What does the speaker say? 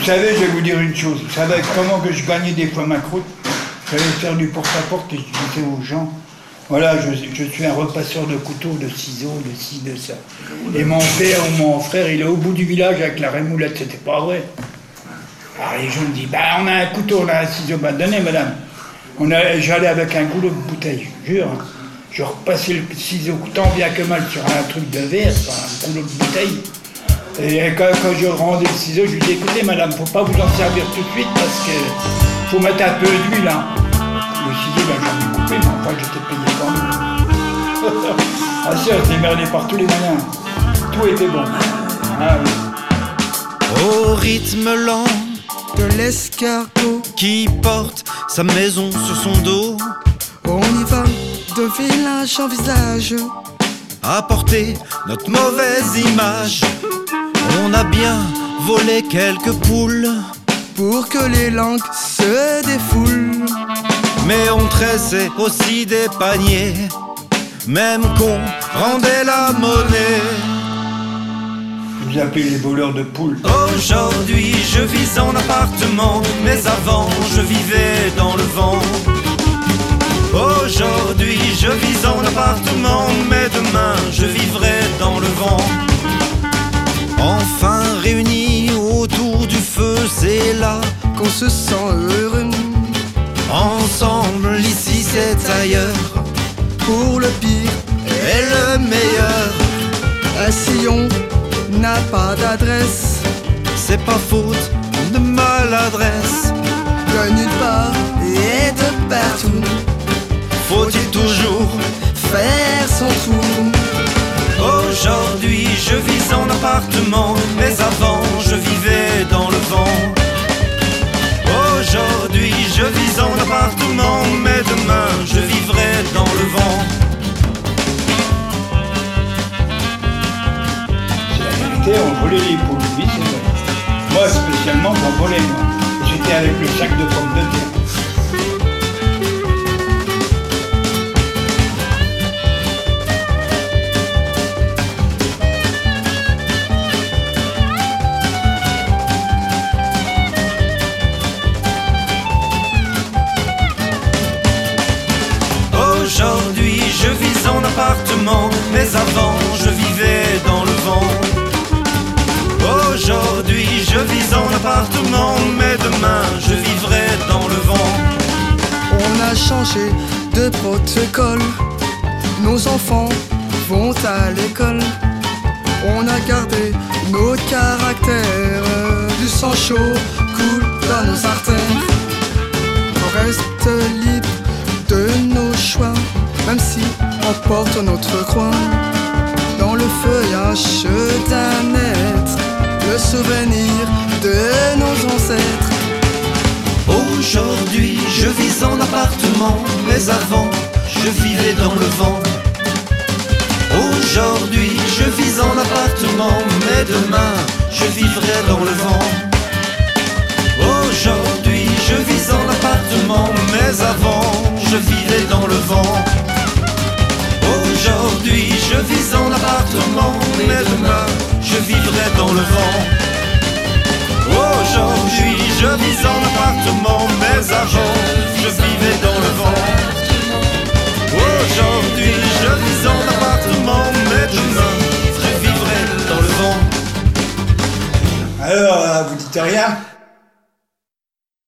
savez, je vais vous dire une chose. Vous savez comment que je gagnais des fois ma croûte? J'allais faire du porte-à-porte et je disais aux gens, voilà, je suis un repasseur de couteaux, de ciseaux, de ci, de ça. Et mon père ou mon frère, il est au bout du village avec la rémoulette, c'était pas vrai. Alors les gens me disent, bah on a un couteau, on a un ciseau, bah donnez madame. J'allais avec un goulot de bouteille, je jure. Je repassais le ciseau tant bien que mal sur un truc de verre, sur un goulot de bouteille. Et quand je rendais le ciseau, je lui dis, écoutez madame, faut pas vous en servir tout de suite parce que faut mettre un peu d'huile. Hein. Le ciseau, ben, j'en ai coupé, mais enfin j'étais payé quand même. Ah si, on s'est merdé par tous les moyens. Tout était bon. Ah oui. Au rythme lent de l'escargot qui porte sa maison sur son dos, on y va de village en village, apporter notre mauvaise image. On a bien volé quelques poules pour que les langues se défoulent. Mais on tressait aussi des paniers, même qu'on rendait la monnaie. Vous appelez les voleurs de poules. Aujourd'hui je vis en appartement, mais avant je vivais dans le vent. Aujourd'hui je vis en appartement, mais demain je vivrai dans le vent. Enfin réunis autour du feu, c'est là qu'on se sent heureux. Ensemble, ici c'est ailleurs, pour le pire et le meilleur. Un sillon n'a pas d'adresse, c'est pas faute de maladresse. De nulle part et de partout, faut-il toujours faire son tour? Aujourd'hui je vis en appartement, mais avant je vivais dans le vent. Aujourd'hui je vis en appartement, mais demain je vivrai dans le vent. C'est la vérité, on volait les poules, oui c'est vrai. Moi spécialement, j'en volais moi. J'étais avec le sac de pommes de terre. Aujourd'hui je vis en appartement, mais avant je vivais dans le vent. Aujourd'hui je vis en appartement, mais demain je vivrai dans le vent. On a changé de protocole, nos enfants vont à l'école. On a gardé nos caractères, du sang chaud coule dans nos artères. On reste libre de nos choix, même si on porte notre croix. Dans le feuillage d'un être, le souvenir de nos ancêtres. Aujourd'hui je vis en appartement, mais avant je vivais dans le vent. Aujourd'hui je vis en appartement, mais demain je vivrai dans le vent. Aujourd'hui je vis en appartement, mais avant je vivais dans le vent. Aujourd'hui je vis en appartement, mais demain je vivrai dans le vent. Aujourd'hui je vis en appartement, mais avant je vivais dans le vent. Aujourd'hui je vis en appartement, mais demain je vivrai dans le vent. Alors, vous dites rien?